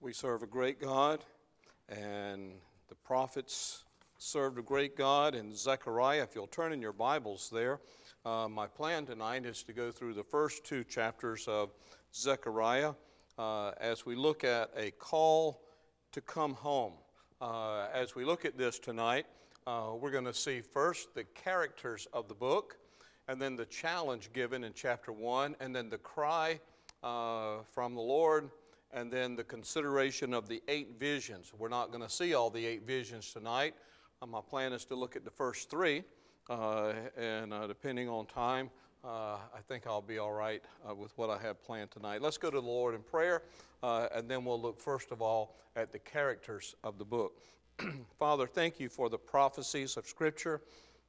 We serve a great God, and the prophets served a great God. In Zechariah, if you'll turn in your Bibles there, my plan tonight is to go through the first two chapters of Zechariah as we look at a call to come home. As we look at this tonight, we're going to see first the characters of the book, and then the challenge given in chapter 1, and then the cry from the Lord, and then the consideration of the 8 visions. We're not going to see all the 8 visions tonight. My plan is to look at the first 3, and depending on time, I think I'll be all right with what I have planned tonight. Let's go to the Lord in prayer, and then we'll look first of all at the characters of the book. Father, thank you for the prophecies of Scripture.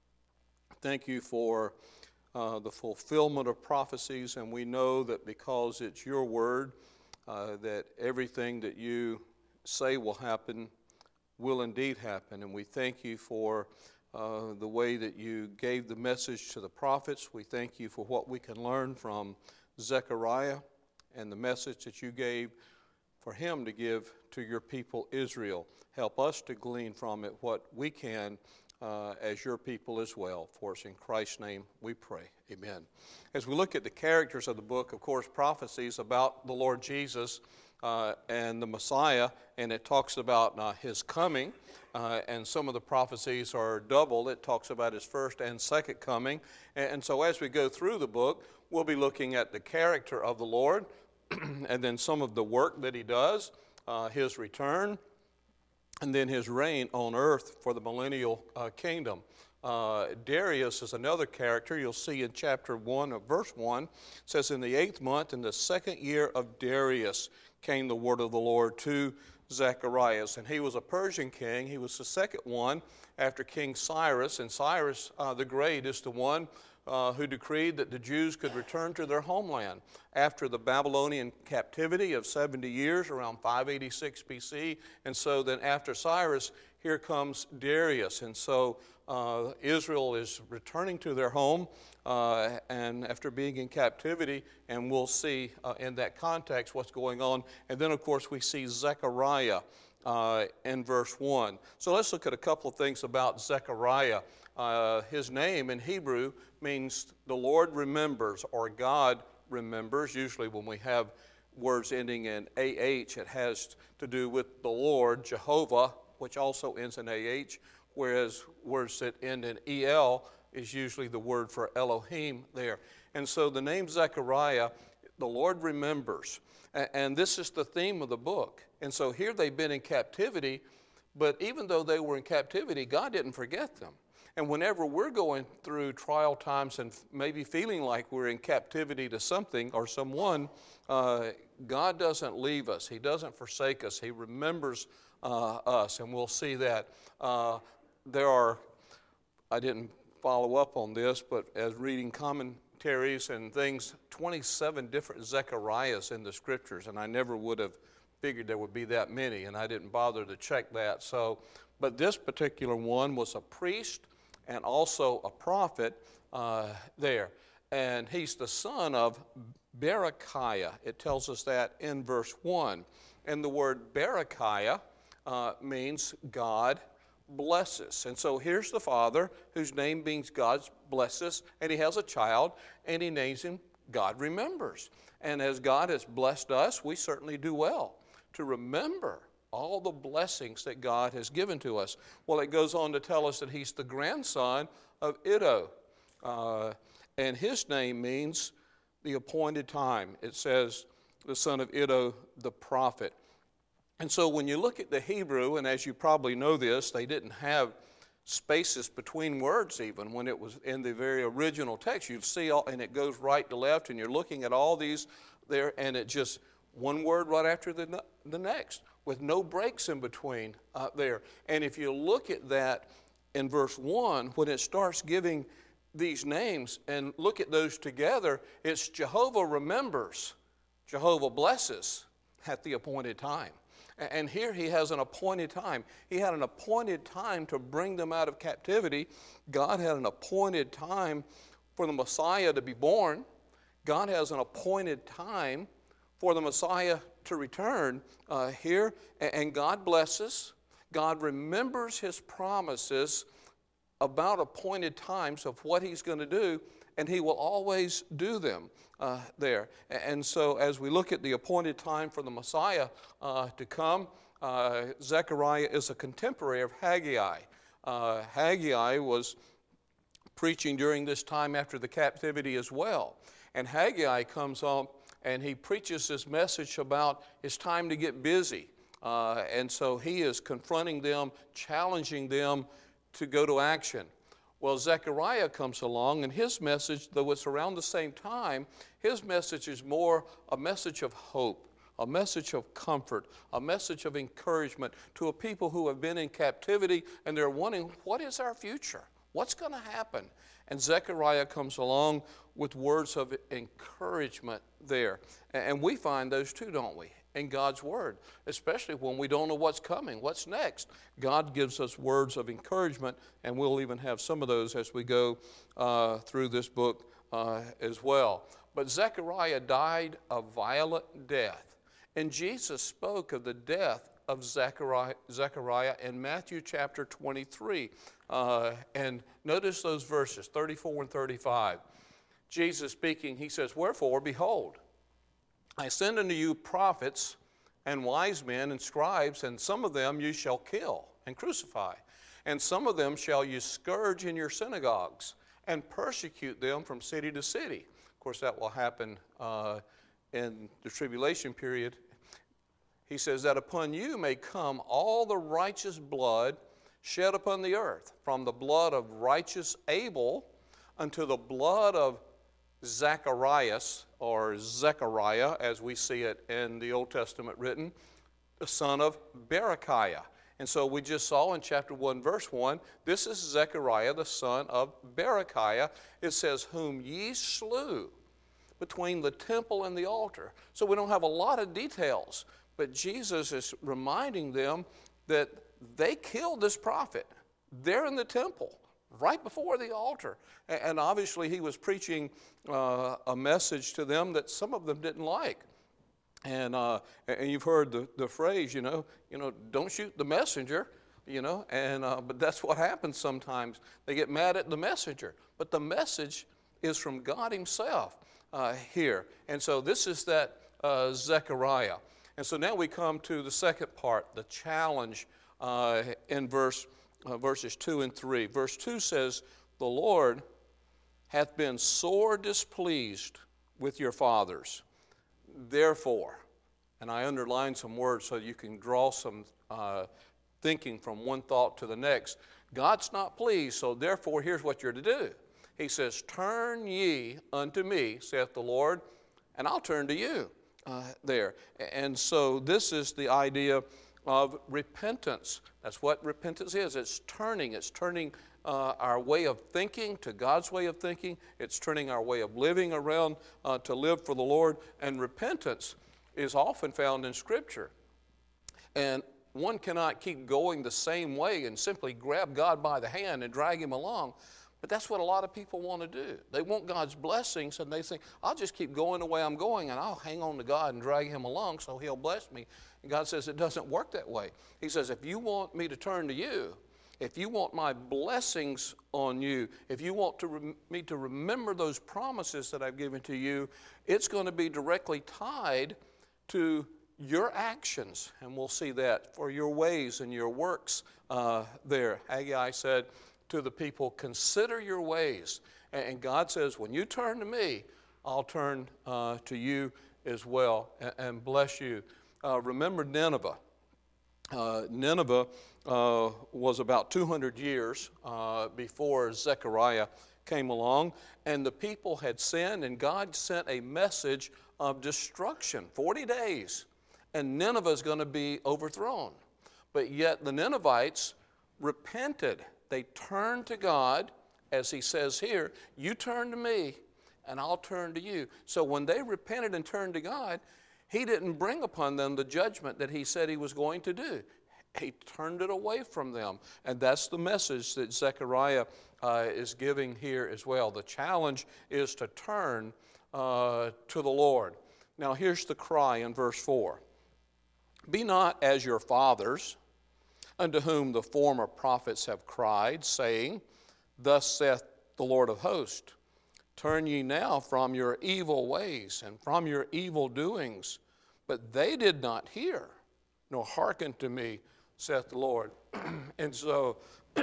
Thank you for the fulfillment of prophecies, and we know that because it's your word, that everything that you say will happen will indeed happen. And we thank you for the way that you gave the message to the prophets. We thank you for what we can learn from Zechariah and the message that you gave for him to give to your people Israel. Help us to glean from it what we can as your people as well. For us in Christ's name we pray. Amen. As we look at the characters of the book, of course, prophecies about the Lord Jesus and the Messiah, and it talks about his coming, and some of the prophecies are double. It talks about his first and second coming. And so as we go through the book, we'll be looking at the character of the Lord, and then some of the work that he does, his return, and then his reign on earth for the millennial kingdom. Darius is another character. You'll see in chapter 1 of verse 1, it says, "In the 8th month, in the 2nd year of Darius, came the word of the Lord to Zacharias." And he was a Persian king. He was the second one after King Cyrus. And Cyrus the Great is the one who decreed that the Jews could return to their homeland after the Babylonian captivity of 70 years, around 586 BC. And so then after Cyrus, here comes Darius. And so Israel is returning to their home and after being in captivity, and we'll see in that context what's going on. And then, of course, we see Zechariah in verse 1. So let's look at a couple of things about Zechariah. His name in Hebrew means the Lord remembers, or God remembers. Usually when we have words ending in AH, it has to do with the Lord, Jehovah, which also ends in AH, whereas words that end in EL is usually the word for Elohim there. And so the name Zechariah, the Lord remembers. And this is the theme of the book. And so here they've been in captivity, but even though they were in captivity, God didn't forget them. And whenever we're going through trial times and maybe feeling like we're in captivity to something or someone, God doesn't leave us. He doesn't forsake us. He remembers us, and we'll see that. There are, I didn't follow up on this, but as reading commentaries and things, 27 different Zechariahs in the Scriptures, and I never would have figured there would be that many, and I didn't bother to check that. So, but this particular one was a priest and also a prophet there. And he's the son of Berechiah. It tells us that in verse 1. And the word Berechiah means God blesses. And so here's the father whose name means God blesses, and he has a child, and he names him God remembers. And as God has blessed us, we certainly do well to remember all the blessings that God has given to us. Well, it goes on to tell us that he's the grandson of Iddo, and his name means the appointed time. It says the son of Iddo, the prophet. And so when you look at the Hebrew, and as you probably know this, they didn't have spaces between words even when it was in the very original text. You'd see all, and it goes right to left, and you're looking at all these there, and it just one word right after the next, with no breaks in between there. And if you look at that in verse 1, when it starts giving these names and look at those together, it's Jehovah remembers, Jehovah blesses at the appointed time. And here he has an appointed time. He had an appointed time to bring them out of captivity. God had an appointed time for the Messiah to be born. God has an appointed time for the Messiah to return here, and God blesses. God remembers his promises about appointed times of what he's going to do, and he will always do them there. And so as we look at the appointed time for the Messiah to come, Zechariah is a contemporary of Haggai. Haggai was preaching during this time after the captivity as well. And Haggai comes up and he preaches this message about it's time to get busy. And so he is confronting them, challenging them to go to action. Well, Zechariah comes along, and his message, though it's around the same time, his message is more a message of hope, a message of comfort, a message of encouragement to a people who have been in captivity, and they're wondering, what is our future? What's going to happen? And Zechariah comes along with words of encouragement there. And we find those too, don't we, in God's Word, especially when we don't know what's coming, what's next. God gives us words of encouragement, and we'll even have some of those as we go through this book as well. But Zechariah died a violent death, and Jesus spoke of the death of Zechariah in Matthew chapter 23. And notice those verses, 34 and 35. Jesus speaking, he says, "Wherefore, behold, I send unto you prophets and wise men and scribes, and some of them you shall kill and crucify, and some of them shall you scourge in your synagogues, and persecute them from city to city." Of course, that will happen in the tribulation period. He says that upon you may come all the righteous blood shed upon the earth, from the blood of righteous Abel unto the blood of Zacharias, or Zechariah, as we see it in the Old Testament written, the son of Berechiah. And so we just saw in chapter 1, verse 1, this is Zechariah, the son of Berechiah. It says, whom ye slew between the temple and the altar. So we don't have a lot of details, but Jesus is reminding them that they killed this prophet there in the temple, right before the altar. And obviously he was preaching a message to them that some of them didn't like. And you've heard the phrase, don't shoot the messenger, but that's what happens sometimes. They get mad at the messenger. But the message is from God himself here. And so this is that Zechariah. And so now we come to the second part, the challenge in verses 2 and 3. Verse 2 says, the Lord hath been sore displeased with your fathers. Therefore, and I underlined some words so you can draw some thinking from one thought to the next. God's not pleased, so therefore here's what you're to do. He says, turn ye unto me, saith the Lord, and I'll turn to you there. And so this is the idea of repentance. That's what repentance is. It's turning our way of thinking to God's way of thinking. It's turning our way of living around to live for the Lord. And repentance is often found in Scripture. And one cannot keep going the same way and simply grab God by the hand and drag him along. But that's what a lot of people want to do. They want God's blessings, and they think, I'll just keep going the way I'm going, and I'll hang on to God and drag him along so he'll bless me. And God says it doesn't work that way. He says, if you want me to turn to you, if you want my blessings on you, if you want me to remember those promises that I've given to you, it's going to be directly tied to your actions. And we'll see that for your ways and your works there. Haggai said to the people, consider your ways. And God says, when you turn to me, I'll turn to you as well and bless you. Remember Nineveh. Nineveh was about 200 years before Zechariah came along, and the people had sinned, and God sent a message of destruction, 40 days, and Nineveh is going to be overthrown. But yet the Ninevites repented. They turned to God, as he says here, you turn to me, and I'll turn to you. So when they repented and turned to God, he didn't bring upon them the judgment that he said he was going to do. He turned it away from them. And that's the message that Zechariah is giving here as well. The challenge is to turn to the Lord. Now here's the cry in verse 4. Be not as your fathers, unto whom the former prophets have cried, saying, Thus saith the Lord of hosts, Turn ye now from your evil ways and from your evil doings. But they did not hear, nor hearken to me, saith the Lord. And so,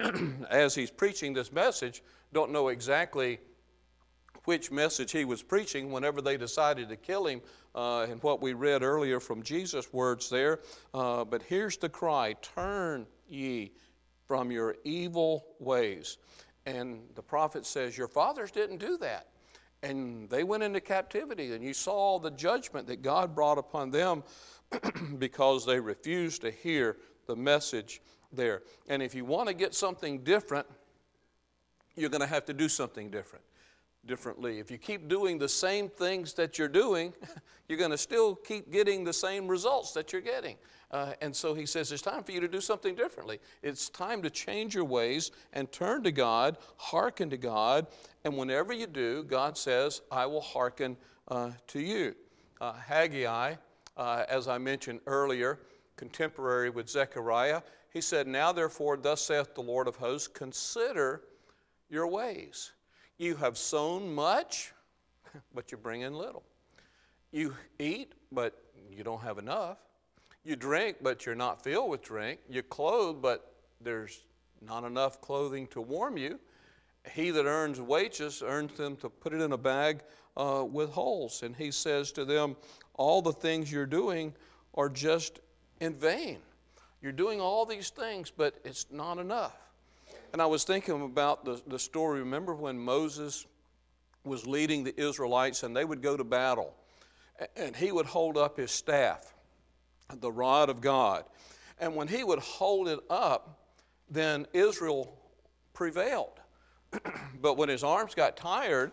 as he's preaching this message, don't know exactly which message he was preaching whenever they decided to kill him, and what we read earlier from Jesus' words there. But here's the cry, turn ye from your evil ways. And the prophet says, your fathers didn't do that. And they went into captivity, and you saw the judgment that God brought upon them because they refused to hear the message there. And if you want to get something different, you're going to have to do something differently. If you keep doing the same things that you're doing, you're going to still keep getting the same results that you're getting. And so he says, it's time for you to do something differently. It's time to change your ways and turn to God, hearken to God. And whenever you do, God says, I will hearken to you. Haggai, as I mentioned earlier, contemporary with Zechariah, he said, Now therefore, thus saith the Lord of hosts, consider your ways. You have sown much, but you bring in little. You eat, but you don't have enough. You drink, but you're not filled with drink. You clothe, but there's not enough clothing to warm you. He that earns wages earns them to put it in a bag with holes. And he says to them, all the things you're doing are just in vain. You're doing all these things, but it's not enough. And I was thinking about the story. Remember when Moses was leading the Israelites and they would go to battle, and he would hold up his staff, the rod of God. And when he would hold it up, then Israel prevailed. But when his arms got tired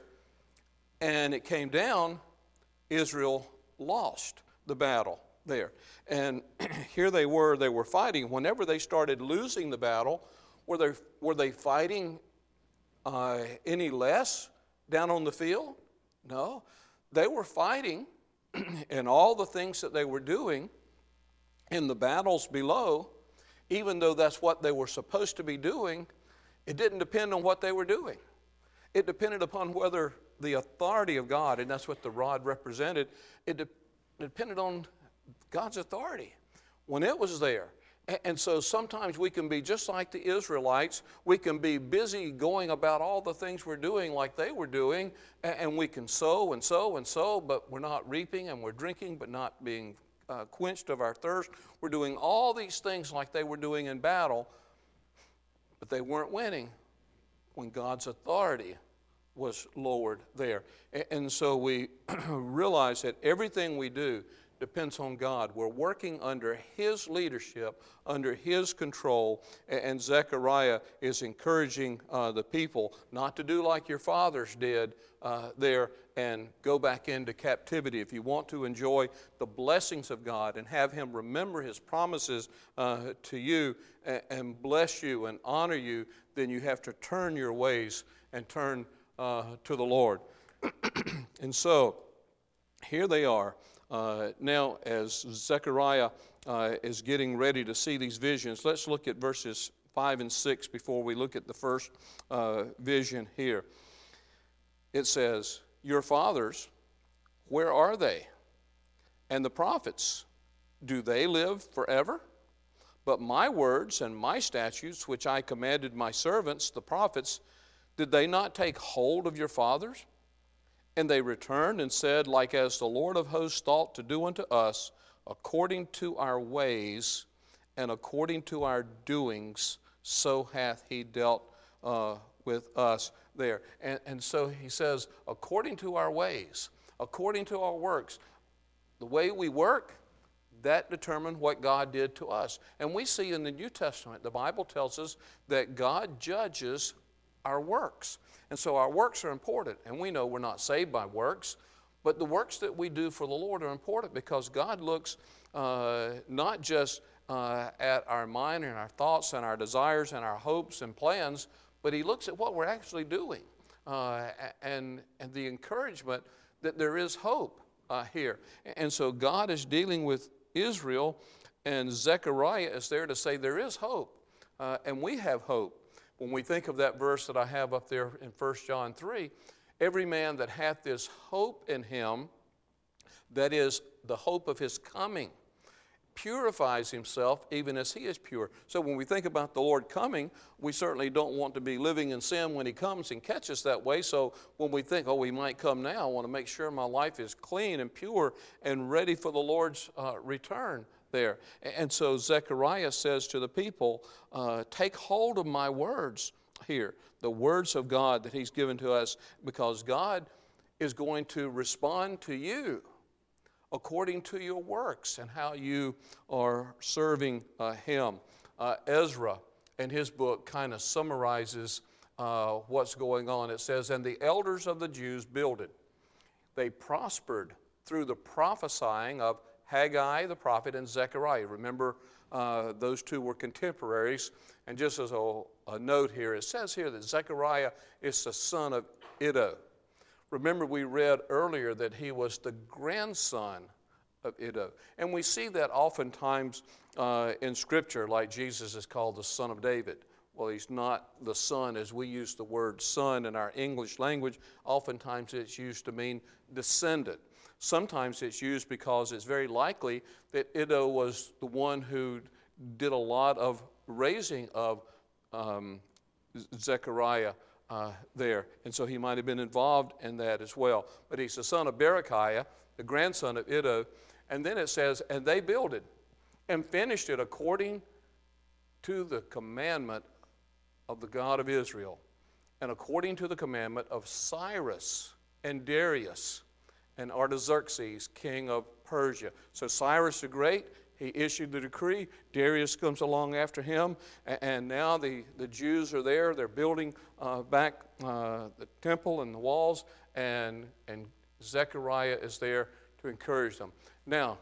and it came down, Israel lost the battle there. And here they were fighting. Whenever they started losing the battle, were they fighting any less down on the field? No. They were fighting, and all the things that they were doing in the battles below, even though that's what they were supposed to be doing, it didn't depend on what they were doing. It depended upon whether the authority of God, and that's what the rod represented, it depended on God's authority when it was there. And so sometimes we can be just like the Israelites. We can be busy going about all the things we're doing like they were doing, and we can sow and sow and sow, but we're not reaping, and we're drinking but not being quenched of our thirst. We're doing all these things like they were doing in battle, but they weren't winning when God's authority was lowered there. And so we realize that everything we do depends on God. We're working under His leadership, under His control, and Zechariah is encouraging the people not to do like your fathers did there and go back into captivity. If you want to enjoy the blessings of God and have Him remember His promises to you and bless you and honor you, then you have to turn your ways and turn to the Lord. And so here they are. Now, as Zechariah is getting ready to see these visions, let's look at verses 5 and 6 before we look at the first vision here. It says, Your fathers, where are they? And the prophets, do they live forever? But my words and my statutes, which I commanded my servants, the prophets, did they not take hold of your fathers? And they returned and said, Like as the Lord of hosts thought to do unto us, according to our ways and according to our doings, so hath He dealt with us there. And so he says, according to our ways, according to our works, the way we work, that determined what God did to us. And we see in the New Testament, the Bible tells us that God judges our works. And so our works are important, and we know we're not saved by works, but the works that we do for the Lord are important because God looks not just at our mind and our thoughts and our desires and our hopes and plans, but He looks at what we're actually doing and the encouragement that there is hope here. And so God is dealing with Israel, And Zechariah is there to say there is hope, and we have hope. When we think of that verse that I have up there in 1 John 3, every man that hath this hope in him, that is the hope of his coming, purifies himself even as he is pure. So when we think about the Lord coming, we certainly don't want to be living in sin when he comes and catch us that way. So when we think, oh, he might come now, I want to make sure my life is clean and pure and ready for the Lord's return there. And so Zechariah says to the people, take hold of my words here, the words of God that he's given to us, because God is going to respond to you according to your works and how you are serving him. Ezra, in his book, kind of summarizes what's going on. It says, and the elders of the Jews builded. They prospered through the prophesying of Haggai the prophet and Zechariah. Remember, those two were contemporaries. And just as a note here, it says here that Zechariah is the son of Iddo. Remember, we read earlier that he was the grandson of Iddo. And we see that oftentimes in Scripture, like Jesus is called the son of David. Well, he's not the son as we use the word son in our English language. Oftentimes it's used to mean descendant. Sometimes it's used because it's very likely that Iddo was the one who did a lot of raising of Zechariah there. And so he might have been involved in that as well. But he's the son of Berechiah, the grandson of Iddo. And then it says, and they builded and finished it according to the commandment of the God of Israel, and according to the commandment of Cyrus and Darius and Artaxerxes, king of Persia. So Cyrus the Great, he issued the decree. Darius comes along after him, and now the Jews are there. They're building back the temple and the walls, and Zechariah is there to encourage them. Now,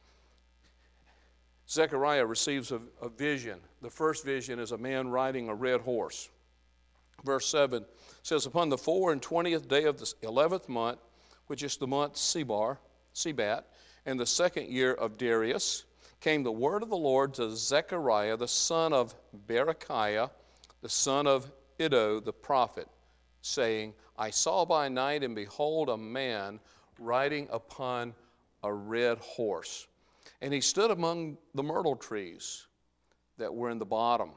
Zechariah receives a vision. The first vision is a man riding a red horse. Verse 7 says, upon the 24th day of the 11th month, which is the month Sebat, in the second year of Darius, came the word of the Lord to Zechariah, the son of Berechiah, the son of Iddo, the prophet, saying, I saw by night, and behold, a man riding upon a red horse. And he stood among the myrtle trees that were in the bottom,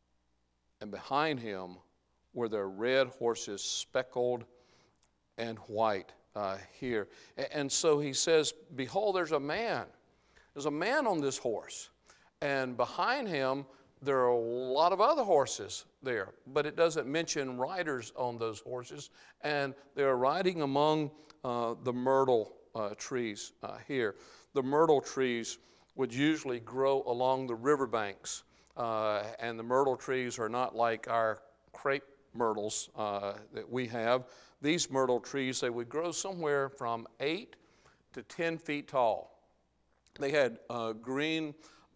and behind him were their red horses, speckled and white here. And so he says, behold, there's a man. There's a man on this horse. And behind him, there are a lot of other horses there. But it doesn't mention riders on those horses. And they're riding among the myrtle trees here. The myrtle trees would usually grow along the riverbanks. And the myrtle trees are not like our crepe myrtles that we have. These myrtle trees, they would grow somewhere from 8 to 10 feet tall. They had green,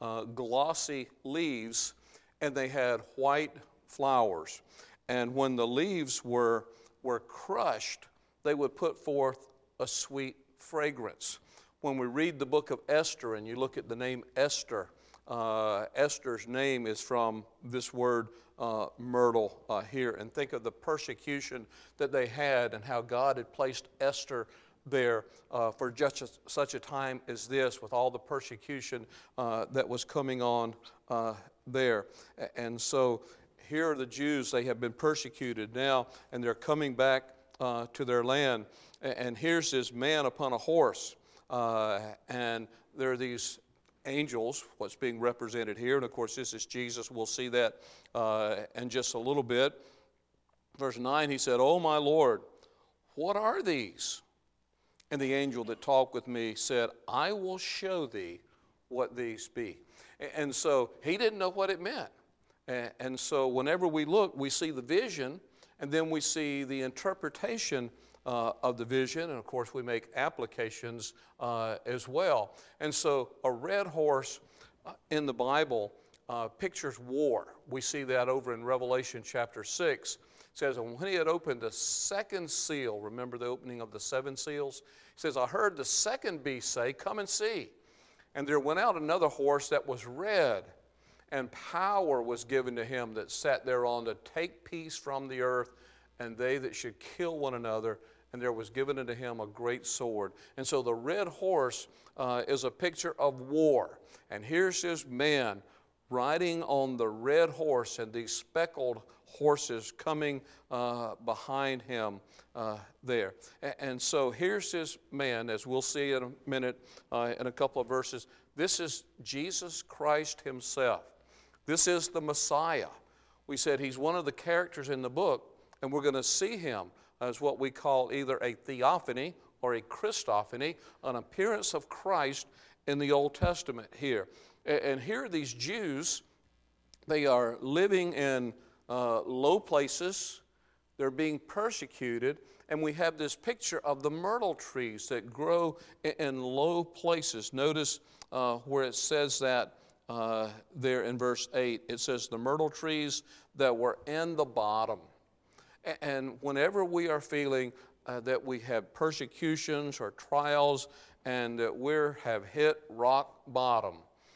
glossy leaves, and they had white flowers. And when the leaves were crushed, they would put forth a sweet fragrance. When we read the book of Esther and you look at the name Esther, Esther's name is from this word myrtle here. And think of the persecution that they had and how God had placed Esther there for just such a time as this, with all the persecution that was coming on there. And so here are the Jews. They have been persecuted now, and they're coming back to their land. And here's this man upon a horse. And there are these angels, what's being represented here. And of course, this is Jesus. We'll see that in just a little bit. Verse 9, he said, "O my Lord, what are these?" And the angel that talked with me said, "I will show thee what these be." And so he didn't know what it meant. And so whenever we look, we see the vision, and then we see the interpretation of the vision, and of course we make applications as well. And so a red horse in the Bible pictures war. We see that over in Revelation chapter 6. It says, and when he had opened the second seal, remember the opening of the seven seals? He says, I heard the second beast say, "Come and see." And there went out another horse that was red, and power was given to him that sat thereon to take peace from the earth, and they that should kill one another. And there was given unto him a great sword. And so the red horse is a picture of war. And here's this man riding on the red horse, and these speckled horses coming behind him there. And so here's this man, as we'll see in a minute, in a couple of verses. This is Jesus Christ himself. This is the Messiah. We said he's one of the characters in the book, and we're going to see him as what we call either a theophany or a Christophany, an appearance of Christ in the Old Testament here. And here these Jews, they are living in low places. They're being persecuted. And we have this picture of the myrtle trees that grow in low places. Notice where it says that there in verse 8. It says the myrtle trees that were in the bottom. And whenever we are feeling that we have persecutions or trials and that we have hit rock bottom,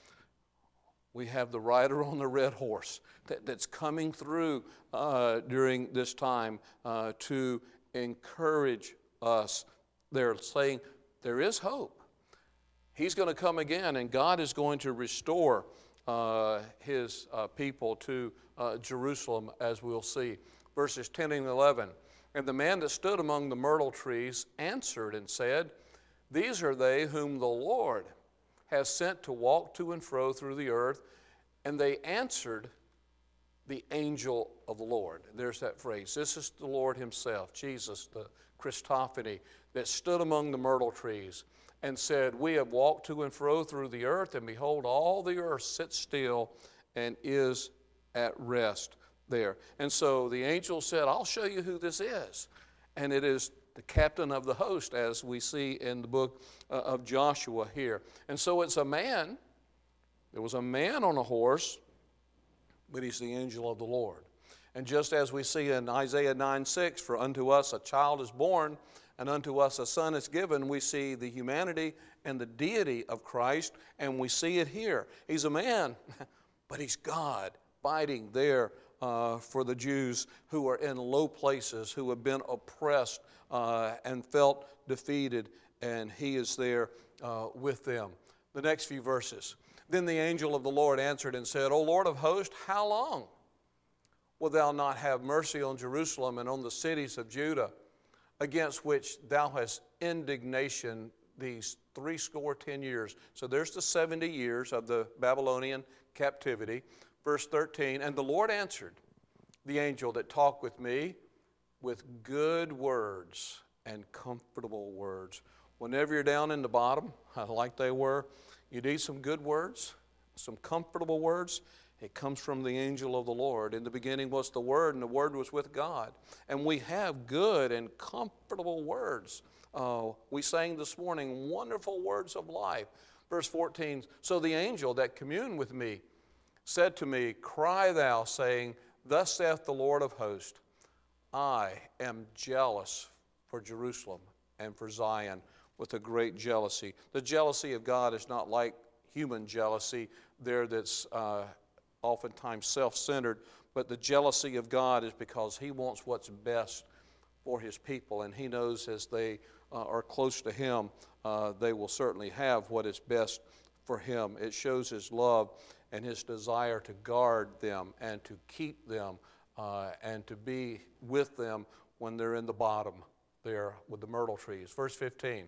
we have the rider on the red horse that's coming through during this time to encourage us. They're saying there is hope. He's going to come again, and God is going to restore his people to Jerusalem, as we'll see. Verses 10 and 11, and the man that stood among the myrtle trees answered and said, these are they whom the Lord has sent to walk to and fro through the earth. And they answered the angel of the Lord. There's that phrase. This is the Lord himself, Jesus, the Christophany, that stood among the myrtle trees and said, we have walked to and fro through the earth, and behold, all the earth sits still and is at rest there. And so the angel said, I'll show you who this is. And it is the captain of the host, as we see in the book of Joshua here. And so it's a man. There was a man on a horse, but he's the angel of the Lord. And just as we see in Isaiah 9:6, for unto us a child is born, and unto us a son is given, we see the humanity and the deity of Christ, and we see it here. He's a man, but he's God, fighting there for the Jews who are in low places, who have been oppressed and felt defeated, and he is there with them. The next few verses. Then the angel of the Lord answered and said, O Lord of hosts, how long wilt thou not have mercy on Jerusalem and on the cities of Judah, against which thou hast indignation these 70 years? So there's the 70 years of the Babylonian captivity. Verse 13, and the Lord answered the angel that talked with me with good words and comfortable words. Whenever you're down in the bottom, like they were, you need some good words, some comfortable words. It comes from the angel of the Lord. In the beginning was the Word, and the Word was with God. And we have good and comfortable words. We sang this morning wonderful words of life. Verse 14, so the angel that communed with me said to me, cry thou, saying, thus saith the Lord of hosts, I am jealous for Jerusalem and for Zion with a great jealousy. The jealousy of God is not like human jealousy there that's oftentimes self-centered, but the jealousy of God is because he wants what's best for his people, and he knows as they are close to him, they will certainly have what is best for him. It shows his love and his desire to guard them and to keep them and to be with them when they're in the bottom there with the myrtle trees. Verse 15,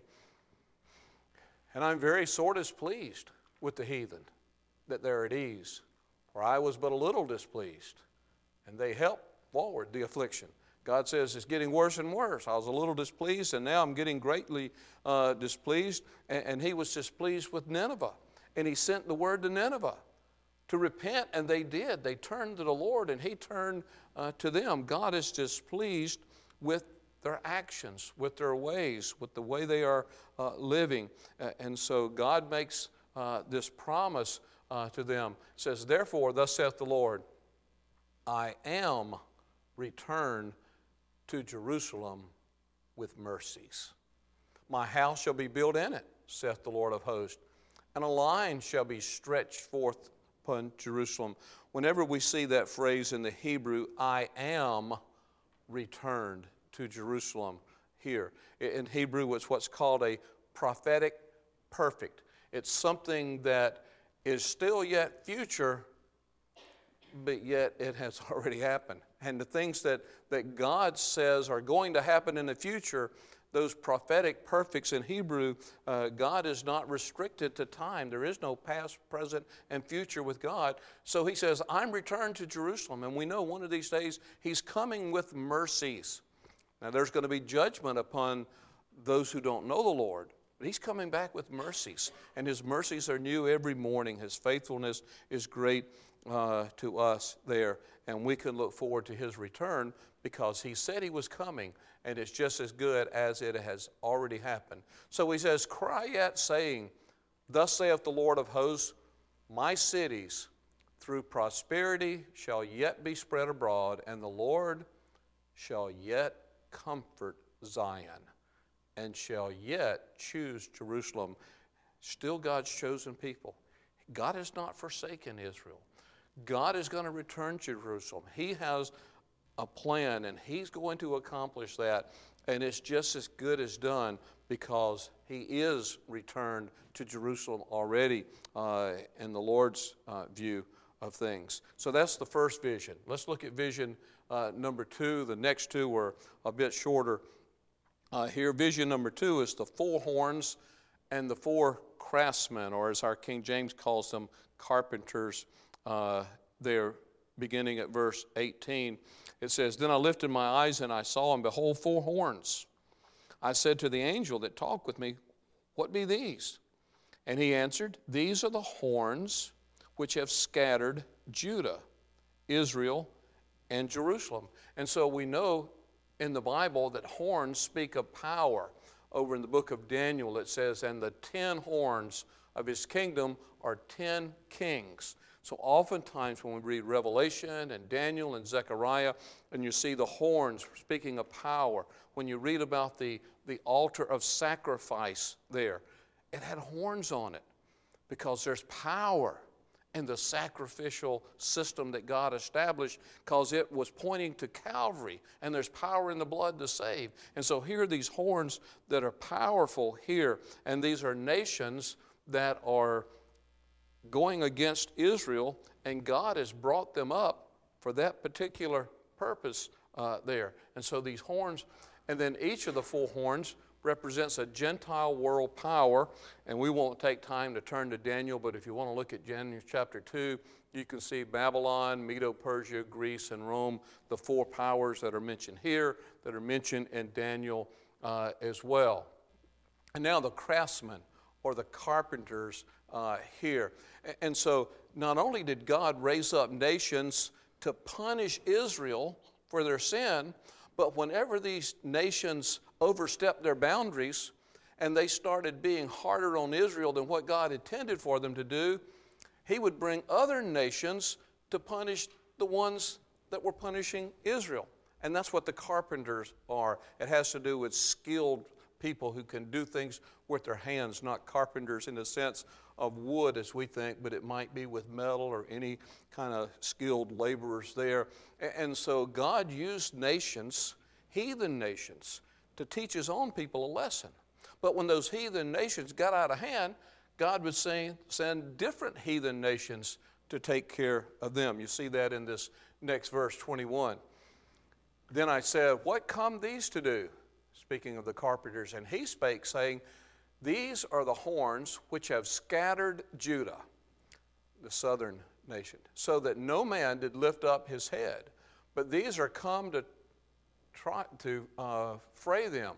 and I'm very sore displeased with the heathen, that they're at ease. For I was but a little displeased, and they helped forward the affliction. God says it's getting worse and worse. I was a little displeased, and now I'm getting greatly displeased. And he was displeased with Nineveh. And he sent the word to Nineveh to repent, and they did. They turned to the Lord, and he turned to them. God is displeased with their actions, with their ways, with the way they are living. And so God makes this promise to them. It says, therefore, thus saith the Lord, I am returned to Jerusalem with mercies. My house shall be built in it, saith the Lord of hosts, and a line shall be stretched forth upon Jerusalem. Whenever we see that phrase in the Hebrew, I am returned to Jerusalem here. In Hebrew, it's what's called a prophetic perfect. It's something that is still yet future, but yet it has already happened. And the things that God says are going to happen in the future, those prophetic perfects in Hebrew, God is not restricted to time. There is no past, present, and future with God. So he says, I'm returned to Jerusalem. And we know one of these days he's coming with mercies. Now there's going to be judgment upon those who don't know the Lord. But he's coming back with mercies. And his mercies are new every morning. His faithfulness is great to us there. And we can look forward to his return because he said he was coming, and it's just as good as it has already happened. So he says, cry yet, saying, thus saith the Lord of hosts, my cities through prosperity shall yet be spread abroad, and the Lord shall yet comfort Zion, and shall yet choose Jerusalem. Still God's chosen people. God has not forsaken Israel. God is going to return Jerusalem. He has a plan, and he's going to accomplish that, and it's just as good as done because he is returned to Jerusalem already in the Lord's view of things. So that's the first vision. Let's look at vision number 2. The next two were a bit shorter. Here, vision number 2 is the 4 horns and the 4 craftsmen, or as our King James calls them, carpenters. There, beginning at verse 18, it says, then I lifted my eyes and I saw, and behold, 4 horns. I said to the angel that talked with me, what be these? And he answered, these are the horns which have scattered Judah, Israel, and Jerusalem. And so we know in the Bible that horns speak of power. Over in the book of Daniel it says, and the 10 horns of his kingdom are 10 kings. So oftentimes when we read Revelation and Daniel and Zechariah, and you see the horns speaking of power, when you read about the altar of sacrifice there, it had horns on it because there's power in the sacrificial system that God established, because it was pointing to Calvary, and there's power in the blood to save. And so here are these horns that are powerful here, and these are nations that are going against Israel, and God has brought them up for that particular purpose there. And so these horns, and then each of the 4 horns represents a Gentile world power, and we won't take time to turn to Daniel, but if you want to look at Daniel chapter 2, you can see Babylon, Medo-Persia, Greece, and Rome, the 4 powers that are mentioned here, that are mentioned in Daniel as well. And now the craftsmen, or the carpenters here. And so not only did God raise up nations to punish Israel for their sin, but whenever these nations overstepped their boundaries and they started being harder on Israel than what God intended for them to do, he would bring other nations to punish the ones that were punishing Israel. And that's what the carpenters are. It has to do with skilled people who can do things with their hands, not carpenters in the sense of wood as we think, but it might be with metal or any kind of skilled laborers there. And so God used nations, heathen nations, to teach his own people a lesson. But when those heathen nations got out of hand, God would send different heathen nations to take care of them. You see that in this next verse, 21. Then I said, what come these to do? Speaking of the carpenters, and he spake, saying, these are the horns which have scattered Judah, the southern nation, so that no man did lift up his head. But these are come to try to fray them,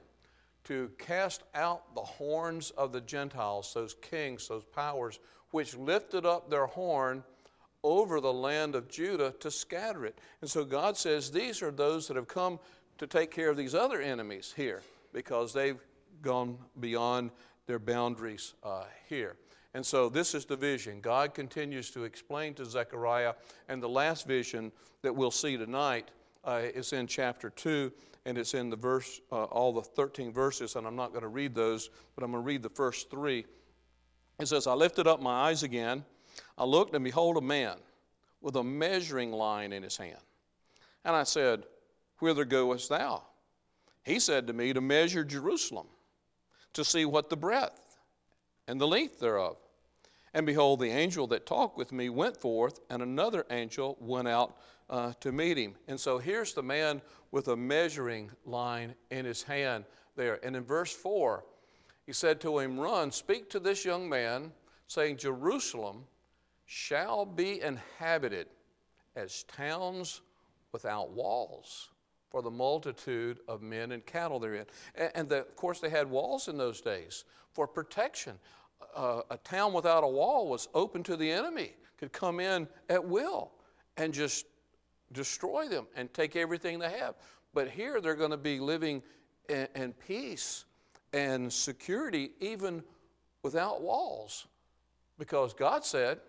to cast out the horns of the Gentiles, those kings, those powers, which lifted up their horn over the land of Judah to scatter it. And so God says these are those that have come to take care of these other enemies here, because they've gone beyond their boundaries here. And so this is the vision. God continues to explain to Zechariah, and the last vision that we'll see tonight is in chapter 2, and it's in the all the 13 verses, and I'm not going to read those, but I'm going to read the first 3. It says, I lifted up my eyes again. I looked, and behold, a man with a measuring line in his hand. And I said, Whither goest thou? He said to me, To measure Jerusalem, to see what the breadth and the length thereof. And behold, the angel that talked with me went forth, and another angel went out to meet him. And so here's the man with a measuring line in his hand there. And in verse 4, he said to him, Run, speak to this young man, saying, Jerusalem shall be inhabited as towns without walls, for the multitude of men and cattle therein. And of course, they had walls in those days for protection. A town without a wall was open to the enemy, could come in at will and just destroy them and take everything they have. But here they're going to be living in peace and security even without walls, because God said,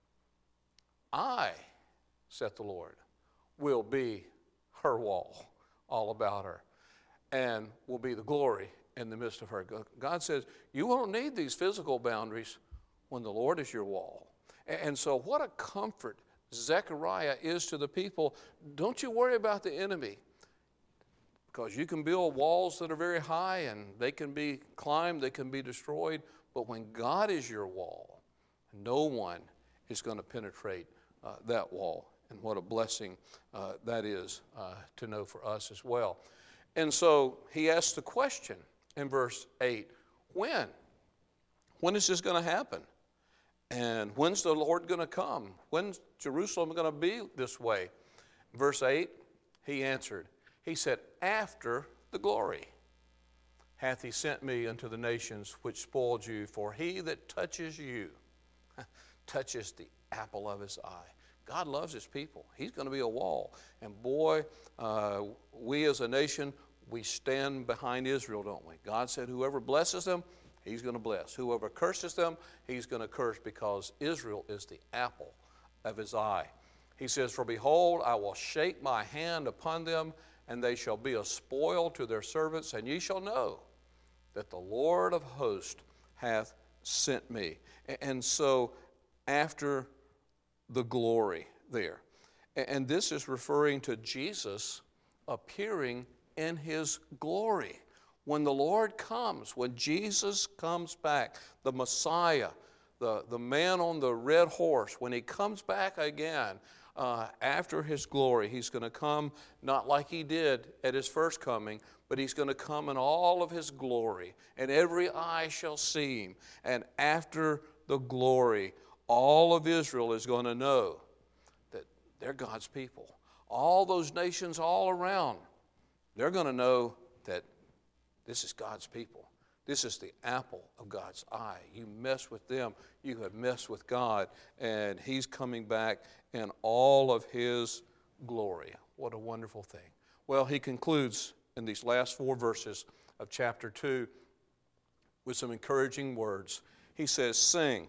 I, saith the Lord, will be her wall all about her, and will be the glory in the midst of her. God says, you won't need these physical boundaries when the Lord is your wall. And so what a comfort Zechariah is to the people. Don't you worry about the enemy, because you can build walls that are very high and they can be climbed, they can be destroyed, but when God is your wall, no one is going to penetrate that wall. And what a blessing that is to know for us as well. And so he asks the question in verse 8, when? When is this going to happen? And when's the Lord going to come? When's Jerusalem going to be this way? Verse 8, he answered. He said, after the glory hath he sent me unto the nations which spoiled you, for he that touches you touches the apple of his eye. God loves his people. He's going to be a wall. And boy, we as a nation, we stand behind Israel, don't we? God said whoever blesses them, he's going to bless. Whoever curses them, he's going to curse, because Israel is the apple of his eye. He says, for behold, I will shake my hand upon them, and they shall be a spoil to their servants, and ye shall know that the Lord of hosts hath sent me. And so after the glory there. And this is referring to Jesus appearing in his glory. When the Lord comes, when Jesus comes back, the Messiah, the man on the red horse, when he comes back again after his glory, he's going to come not like he did at his first coming, but he's going to come in all of his glory, and every eye shall see him. And after the glory, all of Israel is going to know that they're God's people. All those nations all around, they're going to know that this is God's people. This is the apple of God's eye. You mess with them, you have messed with God, and he's coming back in all of his glory. What a wonderful thing. Well, he concludes in these last 4 verses of chapter 2 with some encouraging words. He says, sing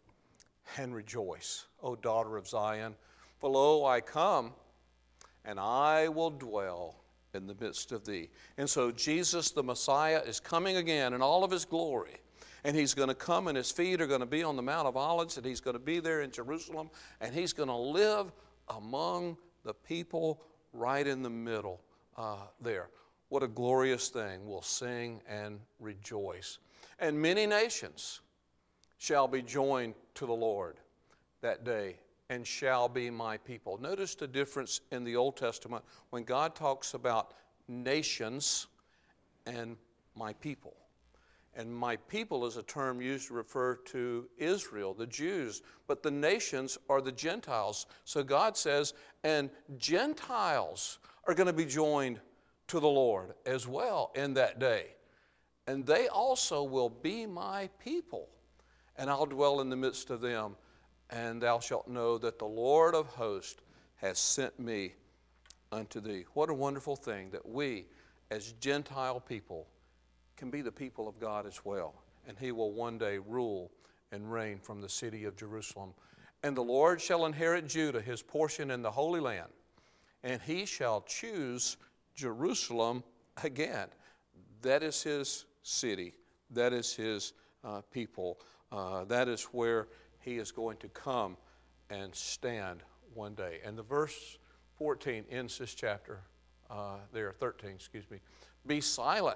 and rejoice, O daughter of Zion, for lo, I come, and I will dwell in the midst of thee. And so Jesus, the Messiah, is coming again in all of his glory. And he's going to come, and his feet are going to be on the Mount of Olives, and he's going to be there in Jerusalem, and he's going to live among the people right in the middle there. What a glorious thing. We'll sing and rejoice. And many nations shall be joined to the Lord that day, and shall be my people. Notice the difference in the Old Testament when God talks about nations and my people. And my people is a term used to refer to Israel, the Jews, but the nations are the Gentiles. So God says, and Gentiles are going to be joined to the Lord as well in that day. And they also will be my people, and I'll dwell in the midst of them. And thou shalt know that the Lord of hosts has sent me unto thee. What a wonderful thing that we, as Gentile people, can be the people of God as well. And he will one day rule and reign from the city of Jerusalem. And the Lord shall inherit Judah, his portion in the Holy Land, and he shall choose Jerusalem again. That is his city. That is his people. That is where he is going to come and stand one day. And the verse 14 ends this chapter, 13, excuse me. Be silent,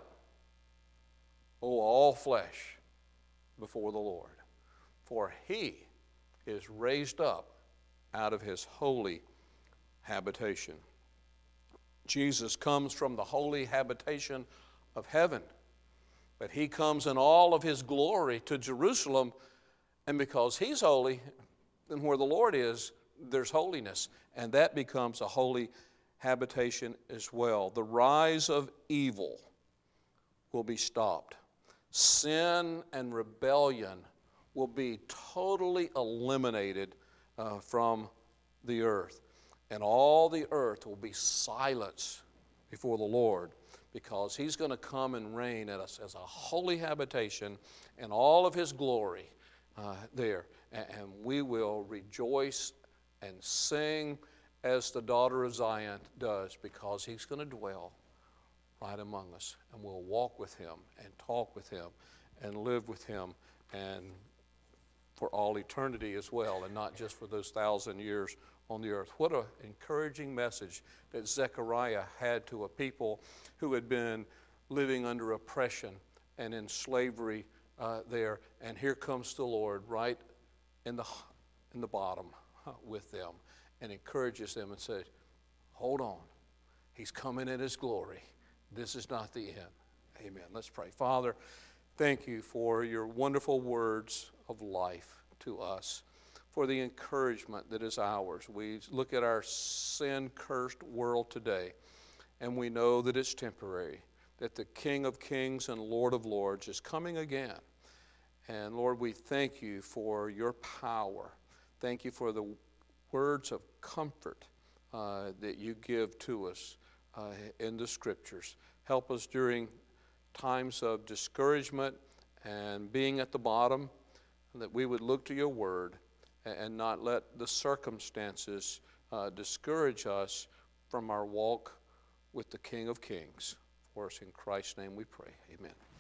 O all flesh, before the Lord, for he is raised up out of his holy habitation. Jesus comes from the holy habitation of heaven, but he comes in all of his glory to Jerusalem, and because he's holy, then where the Lord is, there's holiness, and that becomes a holy habitation as well. The rise of evil will be stopped. Sin and rebellion will be totally eliminated from the earth, and all the earth will be silenced before the Lord, because he's going to come and reign at us as a holy habitation in all of his glory there. And we will rejoice and sing as the daughter of Zion does, because he's going to dwell right among us, and we'll walk with him and talk with him and live with him, and for all eternity as well, and not just for those 1,000 years on the earth. What an encouraging message that Zechariah had to a people who had been living under oppression and in slavery there. And here comes the Lord right in the bottom with them, and encourages them and says, hold on, he's coming in his glory. This is not the end. Amen. Let's pray. Father, thank you for your wonderful words of life to us, for the encouragement that is ours. We look at our sin-cursed world today, and we know that it's temporary, that the King of Kings and Lord of Lords is coming again. And Lord, we thank you for your power. Thank you for the words of comfort that you give to us in the Scriptures. Help us during times of discouragement and being at the bottom, that we would look to your word and not let the circumstances discourage us from our walk with the King of Kings. For us in Christ's name we pray. Amen.